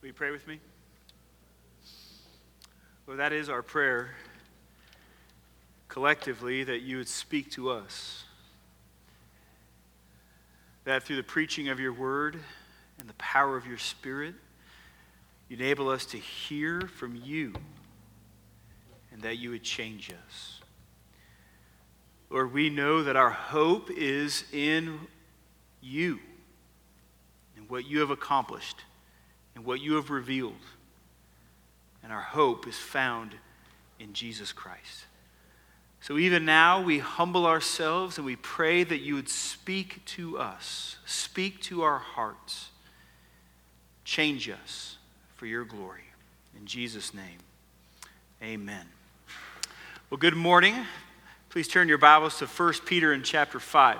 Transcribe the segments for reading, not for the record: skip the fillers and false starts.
Will you pray with me? Lord, that is our prayer collectively, that you would speak to us. That through the preaching of your word and the power of your Spirit, you enable us to hear from you and that you would change us. Lord, we know that our hope is in you and what you have accomplished and what you have revealed. And our hope is found in Jesus Christ. So even now we humble ourselves and we pray that you would speak to us, speak to our hearts, change us for your glory. In Jesus' name, amen. Well, good morning. Please turn your Bibles to 1 Peter in chapter 5.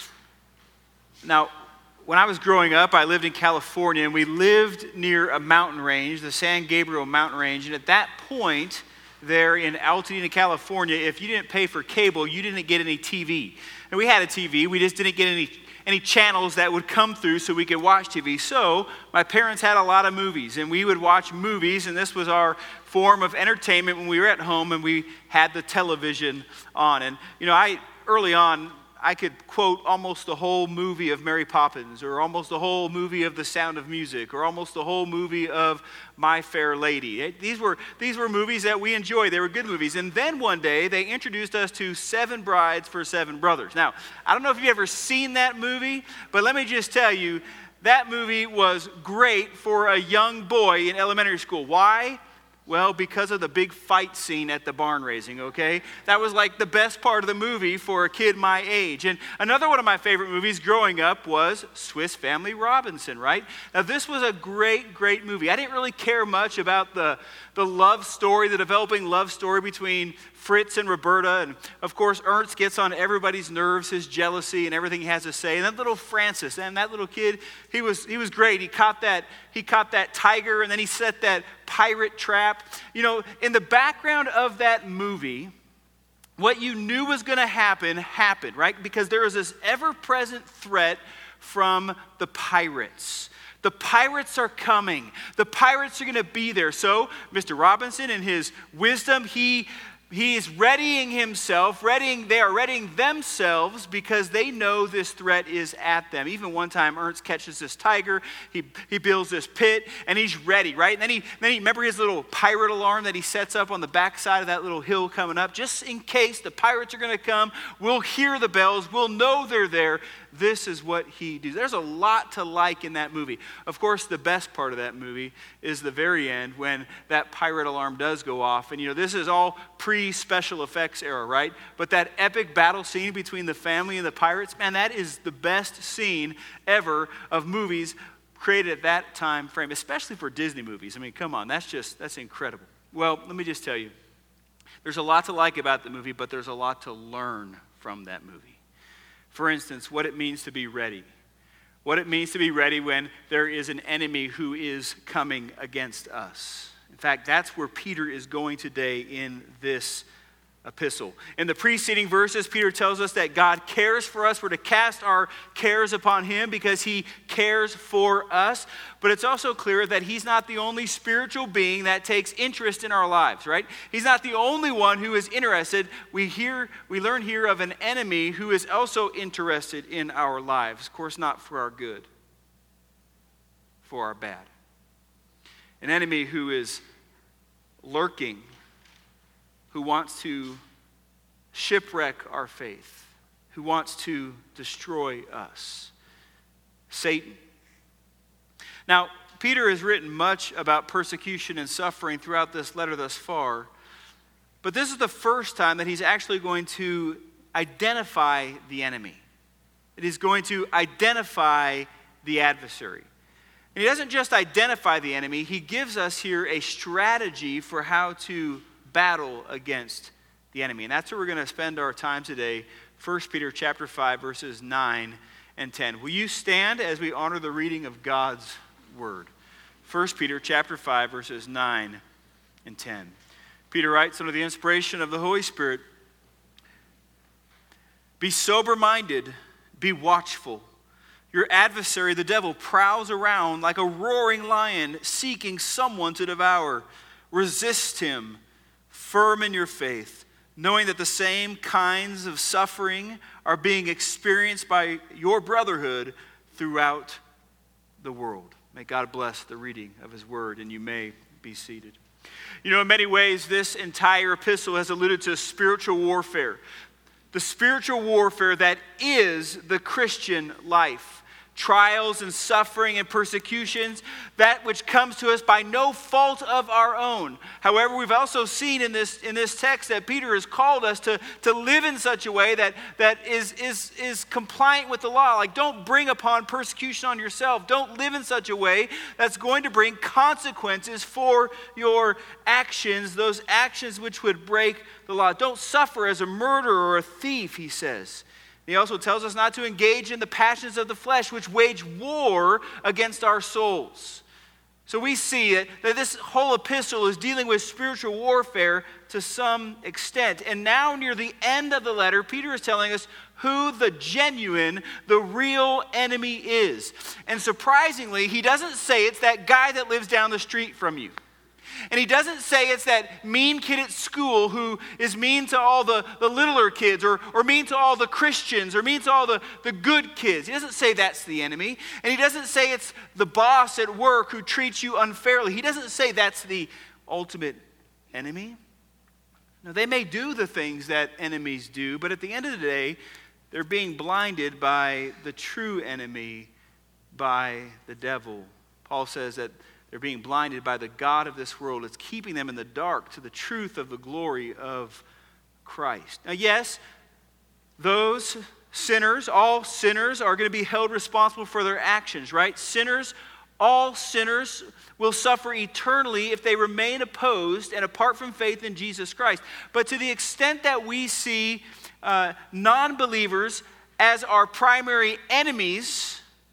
Now, when I was growing up, I lived in California, and we lived near a mountain range, the San Gabriel mountain range. And at that point, there in Altadena, California, if you didn't pay for cable, you didn't get any TV. And we had a TV, we just didn't get any channels that would come through so we could watch TV. So my parents had a lot of movies, and we would watch movies, and this was our form of entertainment when we were at home and we had the television on. And early on, I could quote almost the whole movie of Mary Poppins, or almost the whole movie of The Sound of Music, or almost the whole movie of My Fair Lady. These were movies that we enjoyed. They were good movies. And then one day, they introduced us to Seven Brides for Seven Brothers. Now, I don't know if you've ever seen that movie, but let me just tell you, that movie was great for a young boy in elementary school. Why? Well, because of the big fight scene at the barn raising, okay? That was like the best part of the movie for a kid my age. And another one of my favorite movies growing up was Swiss Family Robinson, right? Now, this was a great, great movie. I didn't really care much about the love story, the developing love story between Fritz and Roberta. And, of course, Ernst gets on everybody's nerves, his jealousy and everything he has to say. And that little Francis, and that little kid, he was great. He caught that tiger, and then he set that pirate trap. In the background of that movie, what you knew was going to happen happened, right? Because there was this ever-present threat from the pirates. The pirates are coming. The pirates are going to be there. So Mr. Robinson, in his wisdom, he is readying himself, they are readying themselves because they know this threat is at them. Even one time, Ernst catches this tiger, he builds this pit, and he's ready, right? And then he remember his little pirate alarm that he sets up on the backside of that little hill coming up, just in case the pirates are going to come. We'll hear the bells, we'll know they're there. This is what he does. There's a lot to like in that movie. Of course, the best part of that movie is the very end when that pirate alarm does go off. And this is all pre-special effects era, right? But that epic battle scene between the family and the pirates, man, that is the best scene ever of movies created at that time frame, especially for Disney movies. I mean, come on, that's incredible. Well, let me just tell you, there's a lot to like about the movie, but there's a lot to learn from that movie. For instance, what it means to be ready. What it means to be ready when there is an enemy who is coming against us. In fact, that's where Peter is going today in this epistle. In the preceding verses, Peter tells us that God cares for us. We're to cast our cares upon him because he cares for us. But it's also clear that he's not the only spiritual being that takes interest in our lives, right? He's not the only one who is interested. We learn here of an enemy who is also interested in our lives. Of course, not for our good, for our bad. An enemy who is lurking, who wants to shipwreck our faith, who wants to destroy us. Satan. Now, Peter has written much about persecution and suffering throughout this letter thus far, but this is the first time that he's actually going to identify the enemy. It is going to identify the adversary. And he doesn't just identify the enemy, he gives us here a strategy for how to battle against the enemy. And that's where we're going to spend our time today, 1 Peter chapter 5, verses 9 and 10. Will you stand as we honor the reading of God's word? 1 Peter chapter 5, verses 9 and 10. Peter writes under the inspiration of the Holy Spirit, "Be sober-minded, be watchful. Your adversary, the devil, prowls around like a roaring lion seeking someone to devour. Resist him, firm in your faith, knowing that the same kinds of suffering are being experienced by your brotherhood throughout the world. May God bless the reading of his word, and you may be seated. You know, in many ways, this entire epistle has alluded to spiritual warfare. The spiritual warfare that is the Christian life. Trials and suffering and persecutions, that which comes to us by no fault of our own. However, we've also seen in this text that Peter has called us to live in such a way that is compliant with the law. Like, don't bring upon persecution on yourself. Don't live in such a way that's going to bring consequences for your actions, those actions which would break the law. Don't suffer as a murderer or a thief, he says. He also tells us not to engage in the passions of the flesh, which wage war against our souls. So we see that this whole epistle is dealing with spiritual warfare to some extent. And now near the end of the letter, Peter is telling us who the genuine, the real enemy is. And surprisingly, he doesn't say it's that guy that lives down the street from you. And he doesn't say it's that mean kid at school who is mean to all the littler kids or mean to all the Christians or mean to all the good kids. He doesn't say that's the enemy. And he doesn't say it's the boss at work who treats you unfairly. He doesn't say that's the ultimate enemy. Now, they may do the things that enemies do, but at the end of the day, they're being blinded by the true enemy, by the devil. Paul says that they're being blinded by the god of this world. It's keeping them in the dark to the truth of the glory of Christ. Now, yes, those sinners, all sinners, are going to be held responsible for their actions, right? Sinners, all sinners will suffer eternally if they remain opposed and apart from faith in Jesus Christ. But to the extent that we see non-believers as our primary enemies,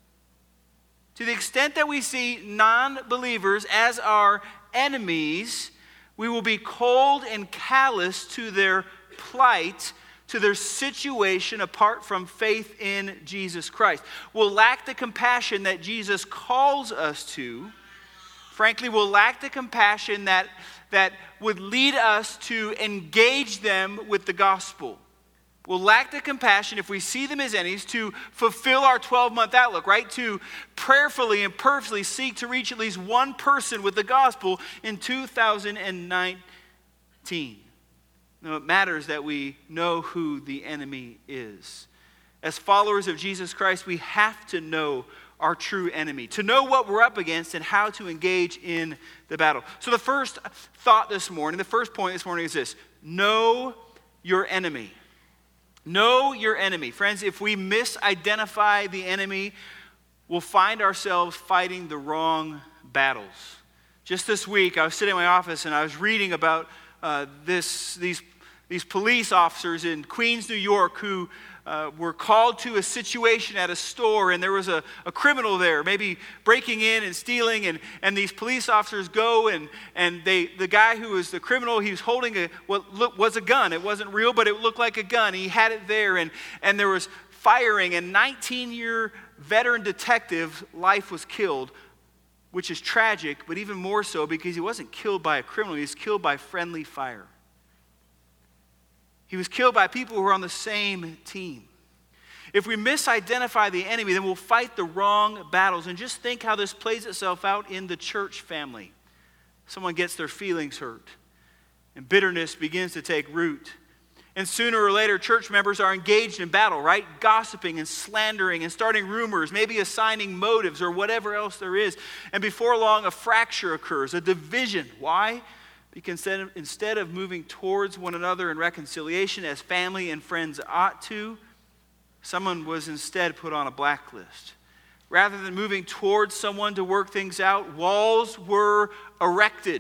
to the extent that we see non-believers as our enemies, we will be cold and callous to their plight, to their situation apart from faith in Jesus Christ. We'll lack the compassion that Jesus calls us to. Frankly, we'll lack the compassion that would lead us to engage them with the gospel. We'll lack the compassion if we see them as enemies to fulfill our 12-month outlook, right? To prayerfully and purposely seek to reach at least one person with the gospel in 2019. No, it matters that we know who the enemy is. As followers of Jesus Christ, we have to know our true enemy, to know what we're up against and how to engage in the battle. So the first thought this morning, the first point this morning is this: know your enemy. Know your enemy. Friends, if we misidentify the enemy, we'll find ourselves fighting the wrong battles. Just this week, I was sitting in my office and I was reading about these police officers in Queens, New York, who were called to a situation at a store, and there was a criminal there, maybe breaking in and stealing, and these police officers go, and the guy who was the criminal, he was holding what was a gun. It wasn't real, but it looked like a gun. He had it there, and there was firing, and 19-year veteran detective life was killed, which is tragic, but even more so because he wasn't killed by a criminal. He was killed by friendly fire. He was killed by people who were on the same team. If we misidentify the enemy, then we'll fight the wrong battles. And just think how this plays itself out in the church family. Someone gets their feelings hurt, and bitterness begins to take root. And sooner or later, church members are engaged in battle, right? Gossiping and slandering and starting rumors, maybe assigning motives or whatever else there is. And before long, a fracture occurs, a division. Why? Because instead of moving towards one another in reconciliation as family and friends ought to, someone was instead put on a blacklist. Rather than moving towards someone to work things out, walls were erected.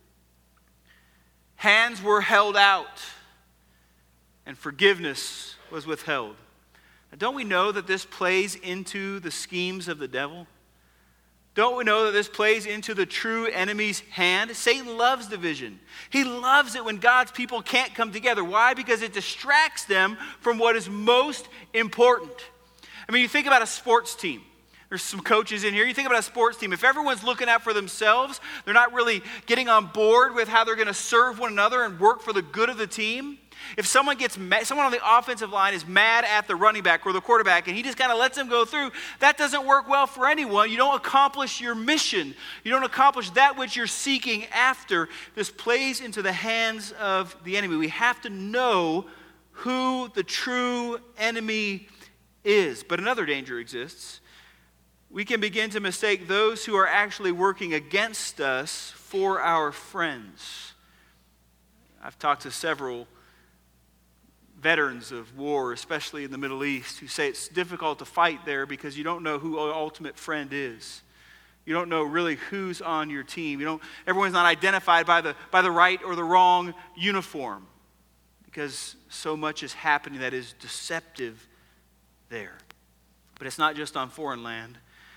Hands were held out. And forgiveness was withheld. Now, don't we know that this plays into the schemes of the devil? Don't we know that this plays into the true enemy's hand? Satan loves division. He loves it when God's people can't come together. Why? Because it distracts them from what is most important. I mean, you think about a sports team. There's some coaches in here. You think about a sports team. If everyone's looking out for themselves, they're not really getting on board with how they're going to serve one another and work for the good of the team. If someone gets mad, someone on the offensive line is mad at the running back or the quarterback and he just kind of lets them go through, that doesn't work well for anyone. You don't accomplish your mission. You don't accomplish that which you're seeking after. This plays into the hands of the enemy. We have to know who the true enemy is. But another danger exists. We can begin to mistake those who are actually working against us for our friends. I've talked to several veterans of war, especially in the Middle East, who say it's difficult to fight there because you don't know who your ultimate friend is. You don't know really who's on your team. Everyone's not identified by the right or the wrong uniform because so much is happening that is deceptive there. But it's not just on foreign land.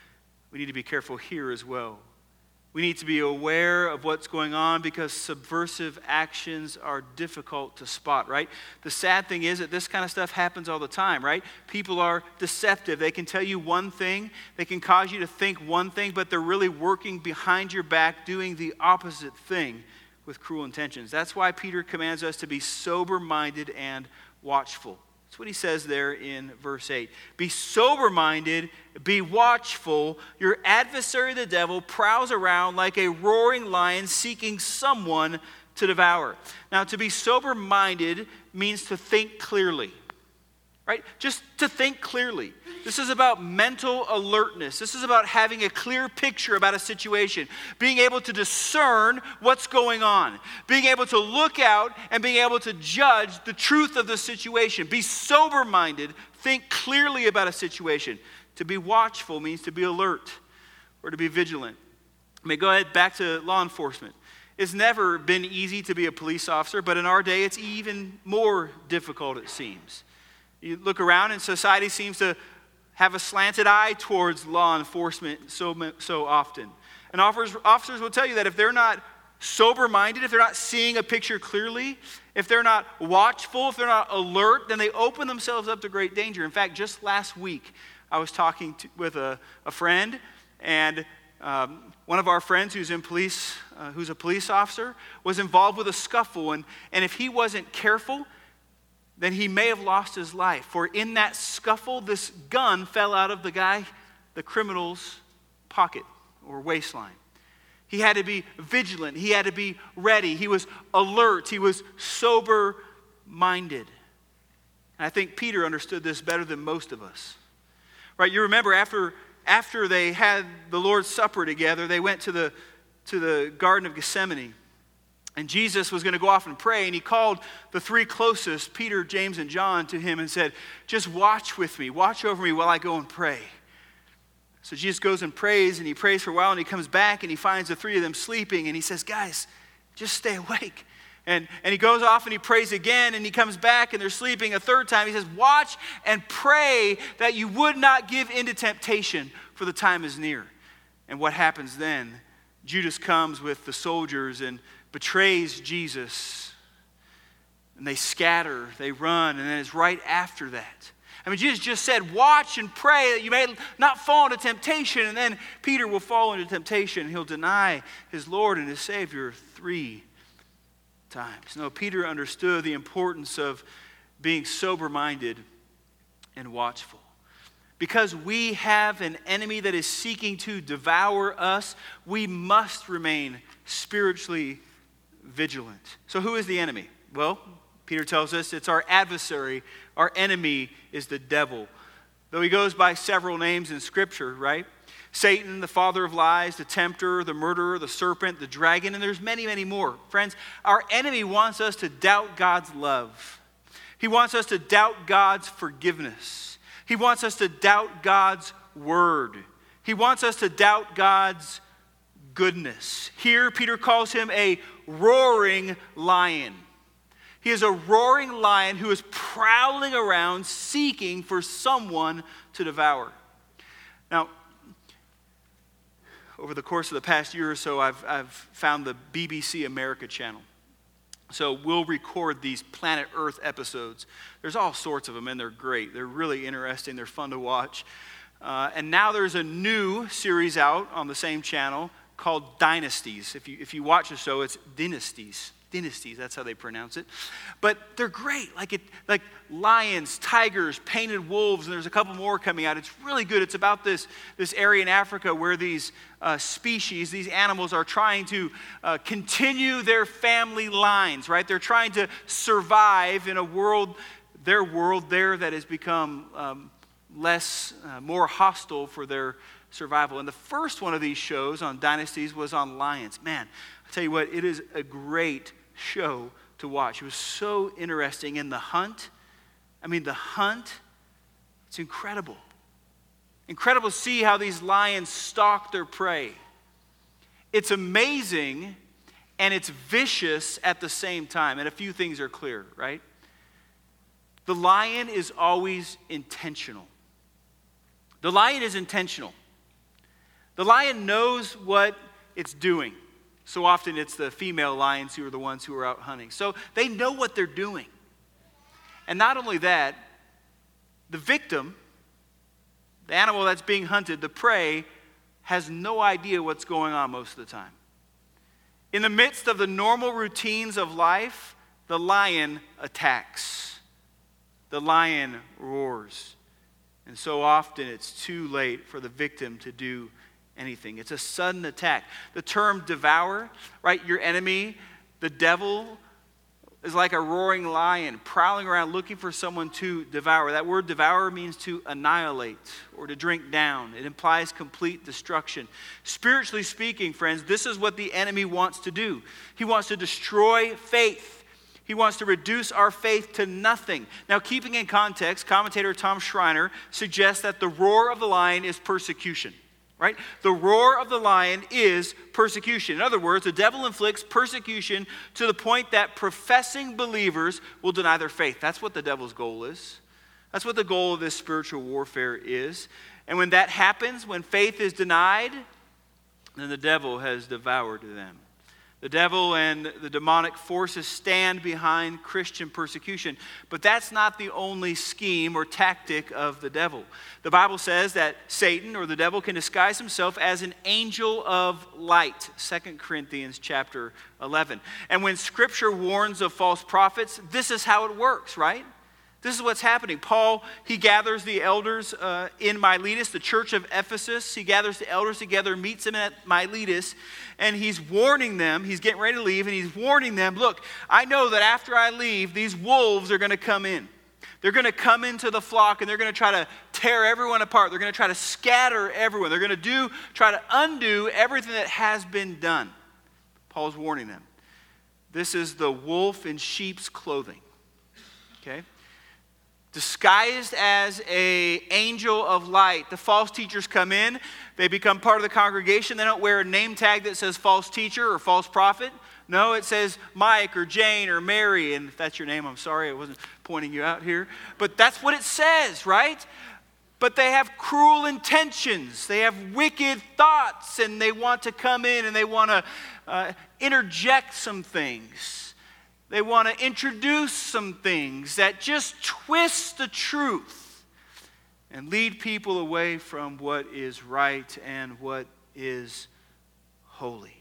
We need to be careful here as well. We need to be aware of what's going on because subversive actions are difficult to spot, right? The sad thing is that this kind of stuff happens all the time, right? People are deceptive. They can tell you one thing. They can cause you to think one thing, but they're really working behind your back doing the opposite thing with cruel intentions. That's why Peter commands us to be sober-minded and watchful. That's what he says there in verse 8. Be sober-minded, be watchful. Your adversary, the devil, prowls around like a roaring lion seeking someone to devour. Now, to be sober-minded means to think clearly, right? Just to think clearly. This is about mental alertness. This is about having a clear picture about a situation, being able to discern what's going on, being able to look out and being able to judge the truth of the situation. Be sober-minded, think clearly about a situation. To be watchful means to be alert or to be vigilant. I mean, go ahead back to law enforcement. It's never been easy to be a police officer, but in our day, it's even more difficult, it seems. You look around and society seems to have a slanted eye towards law enforcement so often. And officers will tell you that if they're not sober-minded, if they're not seeing a picture clearly, if they're not watchful, if they're not alert, then they open themselves up to great danger. In fact, just last week, I was talking with a friend, and one of our friends who's in police, who's a police officer, was involved with a scuffle, and if he wasn't careful, then he may have lost his life. For in that scuffle, this gun fell out of the criminal's pocket or waistline. He had to be vigilant. He had to be ready. He was alert. He was sober-minded. And I think Peter understood this better than most of us. Right? You remember after they had the Lord's Supper together, they went to the Garden of Gethsemane. And Jesus was going to go off and pray, and he called the three closest, Peter, James, and John, to him and said, just watch with me, watch over me while I go and pray. So Jesus goes and prays, and he prays for a while, and he comes back, and he finds the three of them sleeping, and he says, guys, just stay awake. And he goes off and he prays again, and he comes back, and they're sleeping a third time. He says, watch and pray that you would not give into temptation, for the time is near. And what happens then? Judas comes with the soldiers and betrays Jesus, and they scatter, they run, and then it's right after that. I mean, Jesus just said, watch and pray that you may not fall into temptation, and then Peter will fall into temptation, and he'll deny his Lord and his Savior 3 times. No, Peter understood the importance of being sober-minded and watchful. Because we have an enemy that is seeking to devour us, we must remain spiritually vigilant. So who is the enemy? Well, Peter tells us it's our adversary. Our enemy is the devil. Though he goes by several names in Scripture, right? Satan, the father of lies, the tempter, the murderer, the serpent, the dragon, and there's many, many more. Friends, our enemy wants us to doubt God's love. He wants us to doubt God's forgiveness. He wants us to doubt God's word. He wants us to doubt God's goodness. Here, Peter calls him a roaring lion. He is a roaring lion who is prowling around seeking for someone to devour. Now, over the course of the past year or so, I've found the BBC America channel. So we'll record these Planet Earth episodes. There's all sorts of them, and they're great. They're really interesting. They're fun to watch. And now there's a new series out on the same channel called Dynasties. If you watch the show, it's Dynasties. Dynasties, that's how they pronounce it. But they're great. Like lions, tigers, painted wolves, and there's a couple more coming out. It's really good. It's about this area in Africa where these species, these animals are trying to continue their family lines, right? They're trying to survive in a world there that has become more hostile for their survival. And the first one of these shows on Dynasties was on lions. Man, I tell you what, it is a great show to watch. It was so interesting. And the hunt, it's incredible. Incredible to see how these lions stalk their prey. It's amazing and it's vicious at the same time. And a few things are clear, right? The lion is always intentional. The lion is intentional. The lion knows what it's doing. So often it's the female lions who are the ones who are out hunting. So they know what they're doing. And not only that, the victim, the animal that's being hunted, the prey, has no idea what's going on most of the time. In the midst of the normal routines of life, the lion attacks. The lion roars. And so often it's too late for the victim to do anything. It's a sudden attack. The term devour, right? Your enemy, the devil, is like a roaring lion prowling around looking for someone to devour. That word devour means to annihilate or to drink down. It implies complete destruction. Spiritually speaking, friends, this is what the enemy wants to do. He wants to destroy faith. He wants to reduce our faith to nothing. Now, keeping in context, commentator Tom Schreiner suggests that the roar of the lion is persecution. Right? The roar of the lion is persecution. In other words, the devil inflicts persecution to the point that professing believers will deny their faith. That's what the devil's goal is. That's what the goal of this spiritual warfare is. And when that happens, when faith is denied, then the devil has devoured them. The devil and the demonic forces stand behind Christian persecution. But that's not the only scheme or tactic of the devil. The Bible says that Satan, or the devil, can disguise himself as an angel of light. 2 Corinthians chapter 11. And when Scripture warns of false prophets, this is how it works, right? This is what's happening. Paul, he gathers the elders in Miletus, the church of Ephesus. He gathers the elders together, meets them at Miletus, and he's warning them. He's getting ready to leave, and he's warning them, look, I know that after I leave, these wolves are going to come in. They're going to come into the flock, and they're going to try to tear everyone apart. They're going to try to scatter everyone. They're going to try to undo everything that has been done. Paul's warning them. This is the wolf in sheep's clothing. Okay? Disguised as an angel of light. The false teachers come in. They become part of the congregation. They don't wear a name tag that says false teacher or false prophet. No, it says Mike or Jane or Mary. And if that's your name, I'm sorry, I wasn't pointing you out here. But that's what it says, right? But they have cruel intentions. They have wicked thoughts. And they want to come in and they want to interject some things. They want to introduce some things that just twist the truth and lead people away from what is right and what is holy.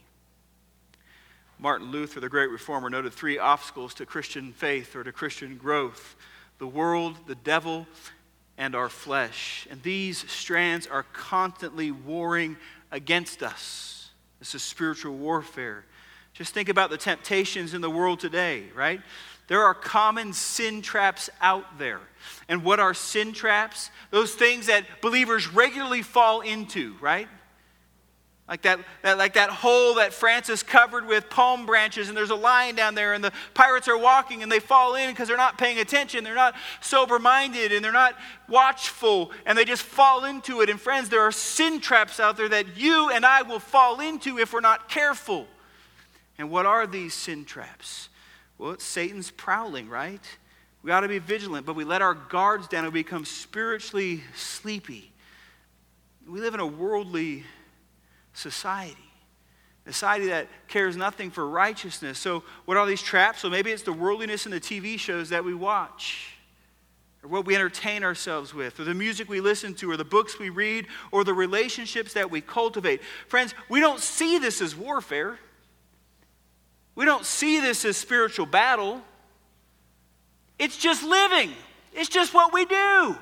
Martin Luther, the great reformer, noted 3 obstacles to Christian faith or to Christian growth: the world, the devil, and our flesh. And these strands are constantly warring against us. This is spiritual warfare. Just think about the temptations in the world today, right? There are common sin traps out there. And what are sin traps? Those things that believers regularly fall into, right? Like that hole that Francis covered with palm branches, and there's a lion down there, and the pirates are walking, and they fall in because they're not paying attention. They're not sober-minded, and they're not watchful, and they just fall into it. And friends, there are sin traps out there that you and I will fall into if we're not careful. And what are these sin traps? Well, it's Satan's prowling, right? We ought to be vigilant, but we let our guards down and we become spiritually sleepy. We live in a worldly society. A society that cares nothing for righteousness. So what are these traps? So maybe it's the worldliness in the TV shows that we watch, or what we entertain ourselves with, or the music we listen to, or the books we read, or the relationships that we cultivate. Friends, we don't see this as warfare. We don't see this as spiritual battle. It's just living. It's just what we do.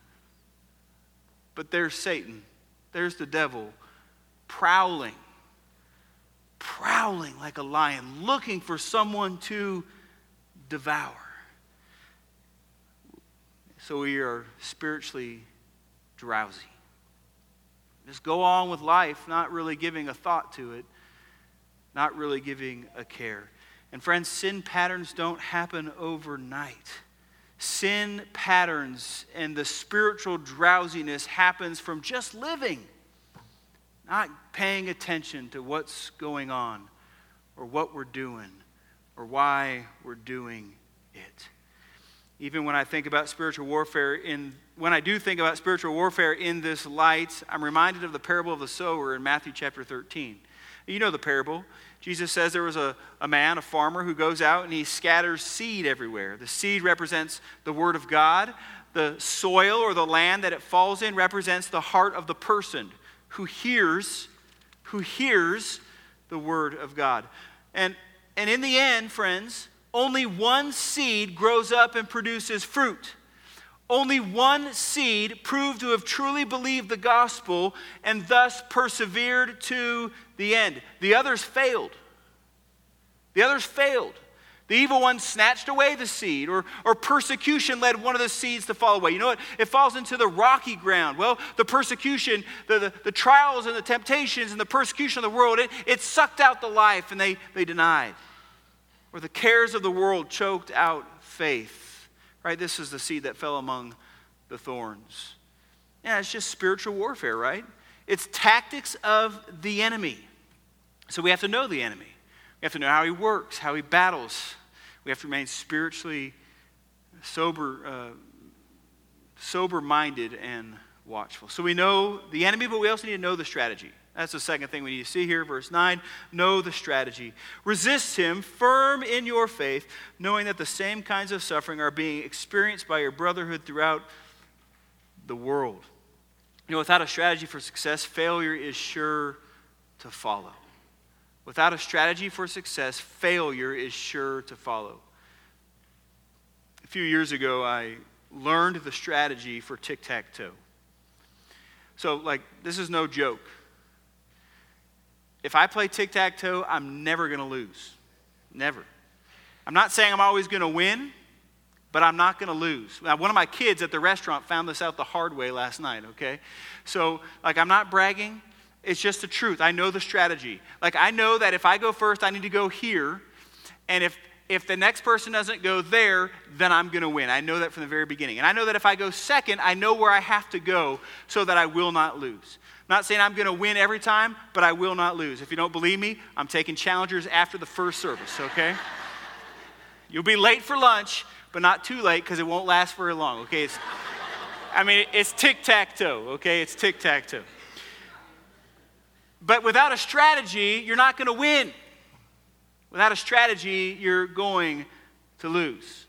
But there's Satan. There's the devil prowling like a lion, looking for someone to devour. So we are spiritually drowsy. Just go on with life, not really giving a thought to it, not really giving a care. And friends, sin patterns don't happen overnight. Sin patterns and the spiritual drowsiness happens from just living, not paying attention to what's going on or what we're doing or why we're doing it. Even when I think about spiritual warfare, when I do think about spiritual warfare in this light, I'm reminded of the parable of the sower in Matthew chapter 13. You know the parable. Jesus says there was a man, a farmer, who goes out and he scatters seed everywhere. The seed represents the word of God. The soil or the land that it falls in represents the heart of the person who hears the word of God. And in the end, friends, only one seed grows up and produces fruit. Only one seed proved to have truly believed the gospel and thus persevered to the end. The others failed. The evil one snatched away the seed, or persecution led one of the seeds to fall away. You know what? It falls into the rocky ground. Well, the persecution, the trials and the temptations and the persecution of the world, it sucked out the life and they denied. Or the cares of the world choked out faith. Right? This is the seed that fell among the thorns. Yeah, it's just spiritual warfare, right? It's tactics of the enemy. So we have to know the enemy. We have to know how he works, how he battles. We have to remain spiritually sober-minded and watchful. So we know the enemy, but we also need to know the strategy. That's the second thing we need to see here, verse 9. Know the strategy. Resist him, firm in your faith, knowing that the same kinds of suffering are being experienced by your brotherhood throughout the world. You know, without a strategy for success, failure is sure to follow. Without a strategy for success, failure is sure to follow. A few years ago, I learned the strategy for tic-tac-toe. So, this is no joke. If I play tic-tac-toe, I'm never going to lose. Never. I'm not saying I'm always going to win, but I'm not going to lose. Now, one of my kids at the restaurant found this out the hard way last night, okay? So, I'm not bragging. It's just the truth. I know the strategy. I know that if I go first, I need to go here. And if the next person doesn't go there, then I'm going to win. I know that from the very beginning. And I know that if I go second, I know where I have to go so that I will not lose. I'm not saying I'm going to win every time, but I will not lose. If you don't believe me, I'm taking challengers after the first service, okay? You'll be late for lunch, but not too late because it won't last very long, okay? It's tic-tac-toe, okay? It's tic-tac-toe. But without a strategy, you're not going to win. Without a strategy, you're going to lose.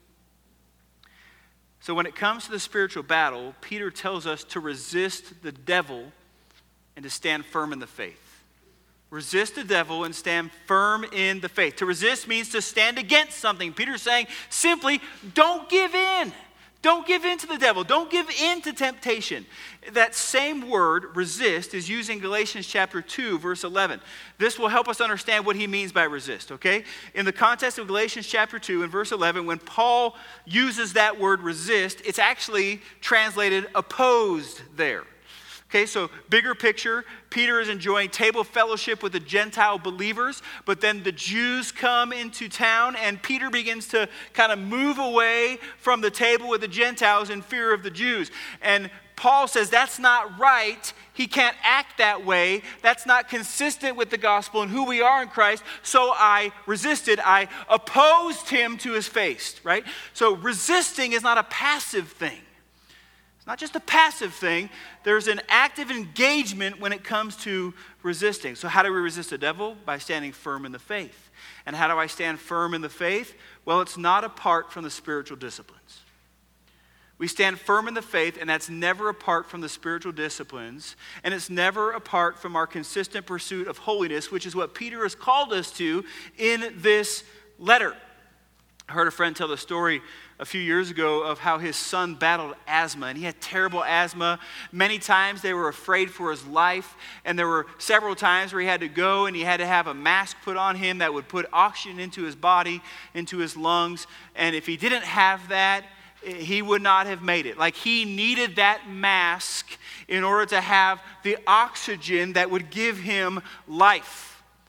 So when it comes to the spiritual battle, Peter tells us to resist the devil and to stand firm in the faith. Resist the devil and stand firm in the faith. To resist means to stand against something. Peter's saying simply, don't give in. Don't give in to the devil. Don't give in to temptation. That same word, resist, is used in Galatians chapter 2, verse 11. This will help us understand what he means by resist, okay? In the context of Galatians chapter 2 and verse 11, when Paul uses that word resist, it's actually translated opposed there. Okay, so bigger picture, Peter is enjoying table fellowship with the Gentile believers, but then the Jews come into town and Peter begins to kind of move away from the table with the Gentiles in fear of the Jews. And Paul says that's not right. He can't act that way. That's not consistent with the gospel and who we are in Christ. So I resisted. I opposed him to his face, right? So resisting is not a passive thing. It's not just a passive thing. There's an active engagement when it comes to resisting. So how do we resist the devil? By standing firm in the faith. And how do I stand firm in the faith? Well, it's not apart from the spiritual disciplines. We stand firm in the faith, and that's never apart from the spiritual disciplines, and it's never apart from our consistent pursuit of holiness, which is what Peter has called us to in this letter. I heard a friend tell the story a few years ago of how his son battled asthma, and he had terrible asthma. Many times they were afraid for his life, and there were several times where he had to go and he had to have a mask put on him that would put oxygen into his body, into his lungs, and if he didn't have that, he would not have made it. Like, he needed that mask in order to have the oxygen that would give him life.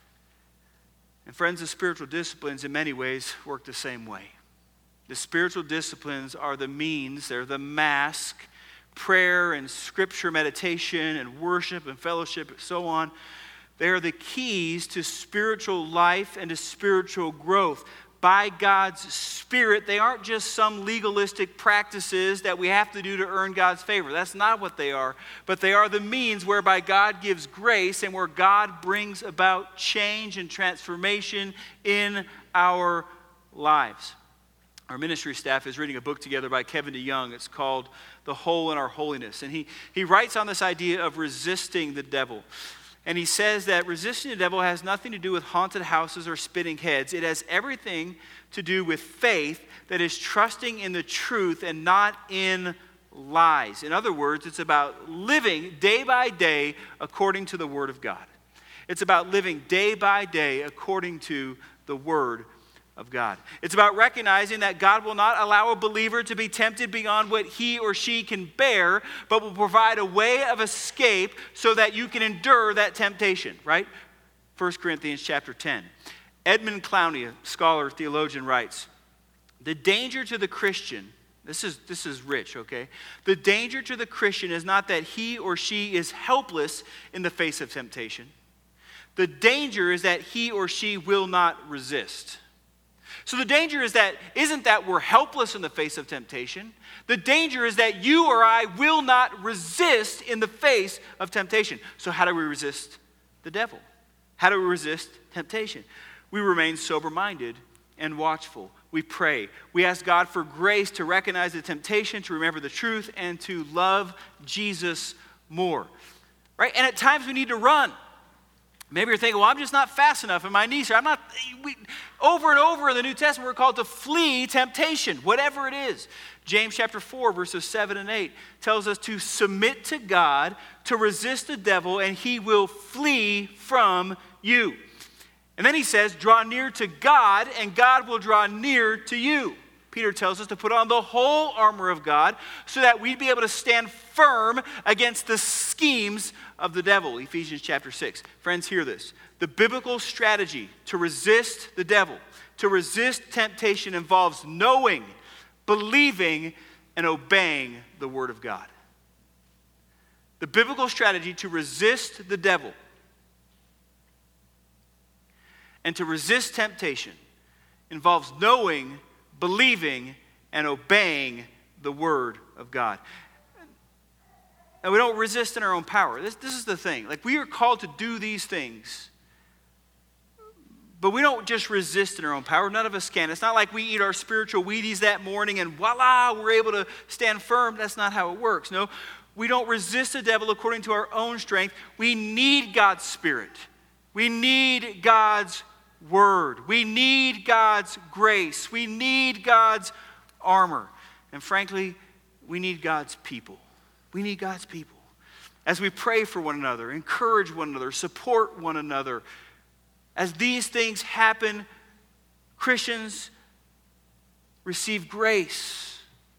And friends, the spiritual disciplines in many ways work the same way. The spiritual disciplines are the means, they're the mask, prayer and scripture meditation and worship and fellowship and so on. They are the keys to spiritual life and to spiritual growth. By God's Spirit, they aren't just some legalistic practices that we have to do to earn God's favor. That's not what they are. But they are the means whereby God gives grace and where God brings about change and transformation in our lives. Our ministry staff is reading a book together by Kevin DeYoung. It's called The Hole in Our Holiness. And he writes on this idea of resisting the devil. And he says that resisting the devil has nothing to do with haunted houses or spitting heads. It has everything to do with faith that is trusting in the truth and not in lies. In other words, it's about living day by day according to the Word of God. It's about living day by day according to the Word of God. It's about recognizing that God will not allow a believer to be tempted beyond what he or she can bear, but will provide a way of escape so that you can endure that temptation, right? 1 Corinthians chapter 10. Edmund Clowney, a scholar, theologian, writes, the danger to the Christian, this is rich, okay? The danger to the Christian is not that he or she is helpless in the face of temptation. The danger is that he or she will not resist. So the danger isn't that we're helpless in the face of temptation. The danger is that you or I will not resist in the face of temptation. So how do we resist the devil? How do we resist temptation? We remain sober-minded and watchful. We pray. We ask God for grace to recognize the temptation, to remember the truth, and to love Jesus more. Right? And at times we need to run. Maybe you're thinking, well, I'm just not fast enough, and my knees are. Over and over in the New Testament, we're called to flee temptation, whatever it is. James chapter 4, verses 7 and 8 tells us to submit to God, to resist the devil, and he will flee from you. And then he says, draw near to God, and God will draw near to you. Peter tells us to put on the whole armor of God so that we'd be able to stand firm against the schemes of the devil. Ephesians chapter 6. Friends, hear this. The biblical strategy to resist the devil, to resist temptation, involves knowing, believing, and obeying the Word of God. The biblical strategy to resist the devil and to resist temptation involves knowing, believing, and obeying the Word of God. And we don't resist in our own power. This is the thing. Like, we are called to do these things, but we don't just resist in our own power. None of us can. It's not like we eat our spiritual Wheaties that morning and voila, we're able to stand firm. That's not how it works. No, we don't resist the devil according to our own strength. We need God's Spirit. We need God's Word. We need God's grace. We need God's armor. And frankly, we need God's people. We need God's people. As we pray for one another, encourage one another, support one another. As these things happen, Christians receive grace.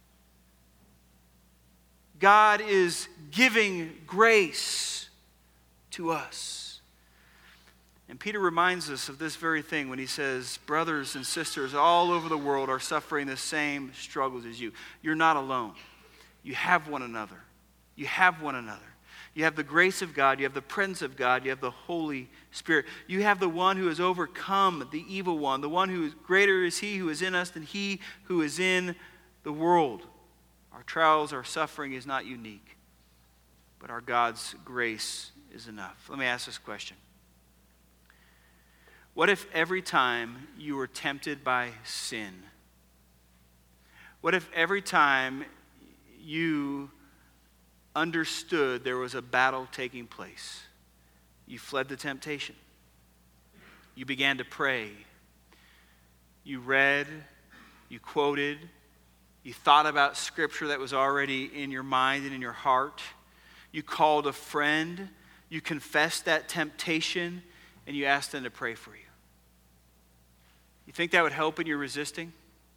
God is giving grace to us. And Peter reminds us of this very thing when he says, brothers and sisters all over the world are suffering the same struggles as you. You're not alone. You have one another. You have one another. You have the grace of God. You have the presence of God. You have the Holy Spirit. You have the one who has overcome the evil one. The one who is greater is he who is in us than he who is in the world. Our trials, our suffering is not unique, but our God's grace is enough. Let me ask this question. What if every time you were tempted by sin, what if every time you understood there was a battle taking place, you fled the temptation? You began to pray. You read, you quoted, you thought about scripture that was already in your mind and in your heart. You called a friend, you confessed that temptation, and you asked them to pray for you. You think that would help in your resisting?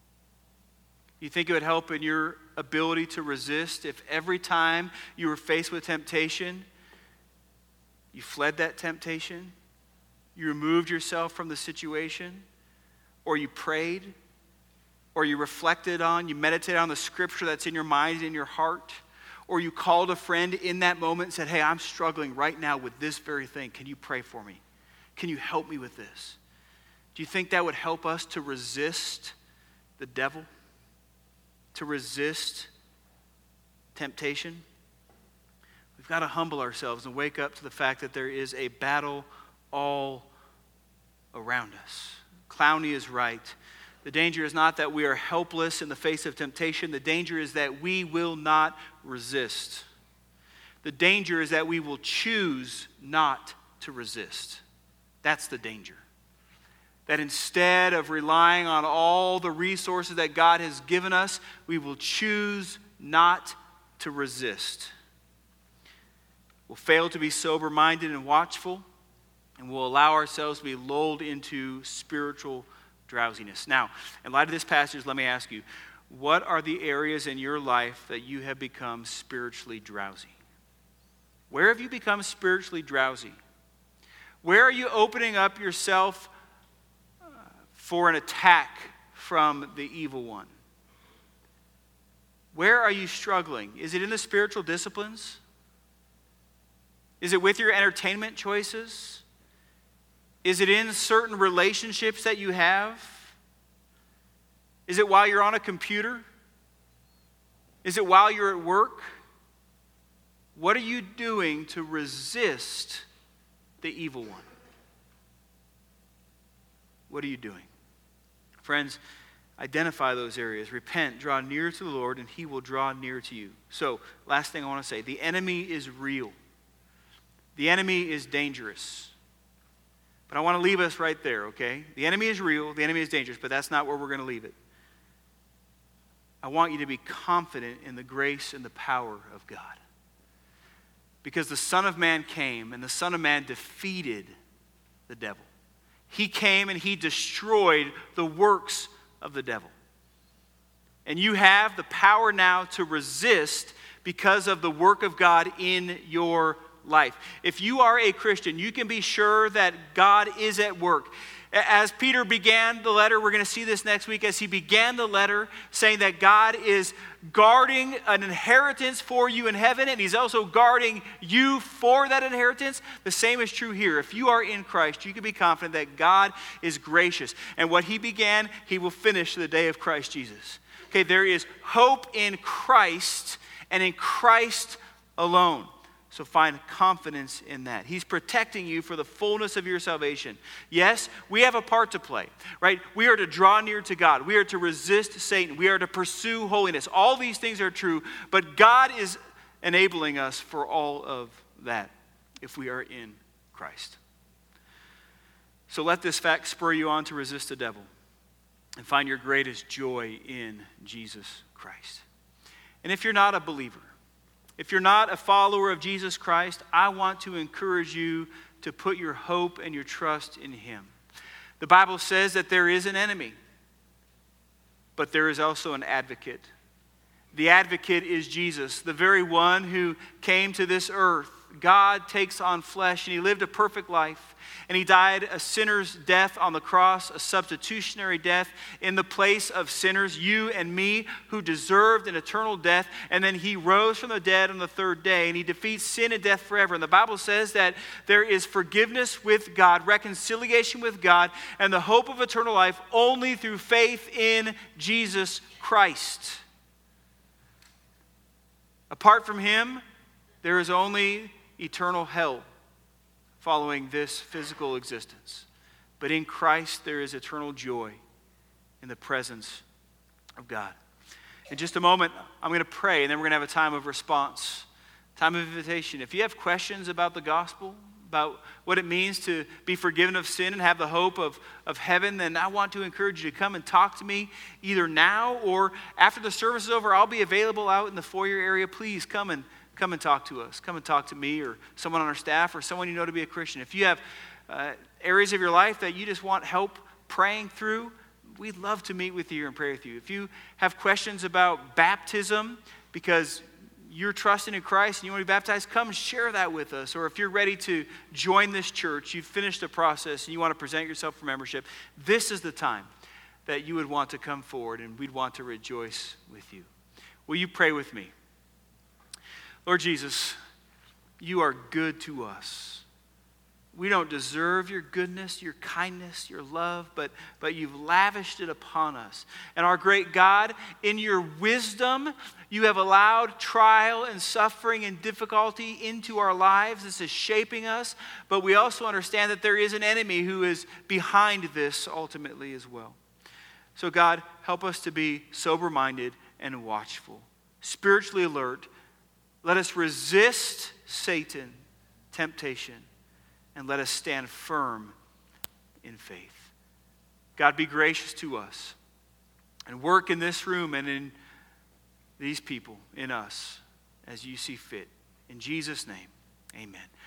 You think it would help in your ability to resist if every time you were faced with temptation, you fled that temptation, you removed yourself from the situation, or you prayed, or you reflected on, you meditated on the scripture that's in your mind and in your heart, or you called a friend in that moment and said, hey, I'm struggling right now with this very thing. Can you pray for me? Can you help me with this? Do you think that would help us to resist the devil? To resist temptation? We've got to humble ourselves and wake up to the fact that there is a battle all around us. Clowney is right. The danger is not that we are helpless in the face of temptation. The danger is that we will not resist. The danger is that we will choose not to resist. That's the danger. That instead of relying on all the resources that God has given us, we will choose not to resist. We'll fail to be sober-minded and watchful, and we'll allow ourselves to be lulled into spiritual drowsiness. Now, in light of this passage, let me ask you, what are the areas in your life that you have become spiritually drowsy? Where have you become spiritually drowsy? Where are you opening up yourself for an attack from the evil one? Where are you struggling? Is it in the spiritual disciplines? Is it with your entertainment choices? Is it in certain relationships that you have? Is it while you're on a computer? Is it while you're at work? What are you doing to resist the evil one? What are you doing? Friends, identify those areas. Repent, draw near to the Lord, and he will draw near to you. So, last thing I want to say, the enemy is real. The enemy is dangerous. But I want to leave us right there, okay? The enemy is real, the enemy is dangerous, but that's not where we're going to leave it. I want you to be confident in the grace and the power of God. Because the Son of Man came, and the Son of Man defeated the devil. He came and he destroyed the works of the devil. And you have the power now to resist because of the work of God in your life. If you are a Christian, you can be sure that God is at work. As Peter began the letter, we're going to see this next week, as he began the letter saying that God is guarding an inheritance for you in heaven, and he's also guarding you for that inheritance. The same is true here. If you are in Christ, you can be confident that God is gracious, and what he began, he will finish to the day of Christ Jesus. Okay, there is hope in Christ and in Christ alone. So find confidence in that. He's protecting you for the fullness of your salvation. Yes, we have a part to play, right? We are to draw near to God. We are to resist Satan. We are to pursue holiness. All these things are true, but God is enabling us for all of that if we are in Christ. So let this fact spur you on to resist the devil and find your greatest joy in Jesus Christ. And if you're not a believer, if you're not a follower of Jesus Christ, I want to encourage you to put your hope and your trust in him. The Bible says that there is an enemy, but there is also an advocate. The advocate is Jesus, the very one who came to this earth. God takes on flesh, and he lived a perfect life. And he died a sinner's death on the cross, a substitutionary death in the place of sinners, you and me, who deserved an eternal death. And then he rose from the dead on the third day, and he defeats sin and death forever. And the Bible says that there is forgiveness with God, reconciliation with God, and the hope of eternal life only through faith in Jesus Christ. Apart from him, there is only eternal hell following this physical existence. But in Christ, there is eternal joy in the presence of God. In just a moment, I'm going to pray, and then we're going to have a time of response, time of invitation. If you have questions about the gospel, about what it means to be forgiven of sin and have the hope of heaven, then I want to encourage you to come and talk to me either now or after the service is over. I'll be available out in the foyer area. Please come and talk to us. Come and talk to me or someone on our staff or someone you know to be a Christian. If you have areas of your life that you just want help praying through, we'd love to meet with you and pray with you. If you have questions about baptism because you're trusting in Christ and you want to be baptized, come share that with us. Or if you're ready to join this church, you've finished the process and you want to present yourself for membership, this is the time that you would want to come forward and we'd want to rejoice with you. Will you pray with me? Lord Jesus, you are good to us. We don't deserve your goodness, your kindness, your love, but you've lavished it upon us. And our great God, in your wisdom, you have allowed trial and suffering and difficulty into our lives. This is shaping us, but we also understand that there is an enemy who is behind this ultimately as well. So God, help us to be sober-minded and watchful, spiritually alert. Let us resist Satan, temptation, and let us stand firm in faith. God, be gracious to us and work in this room and in these people, in us, as you see fit. In Jesus' name, amen.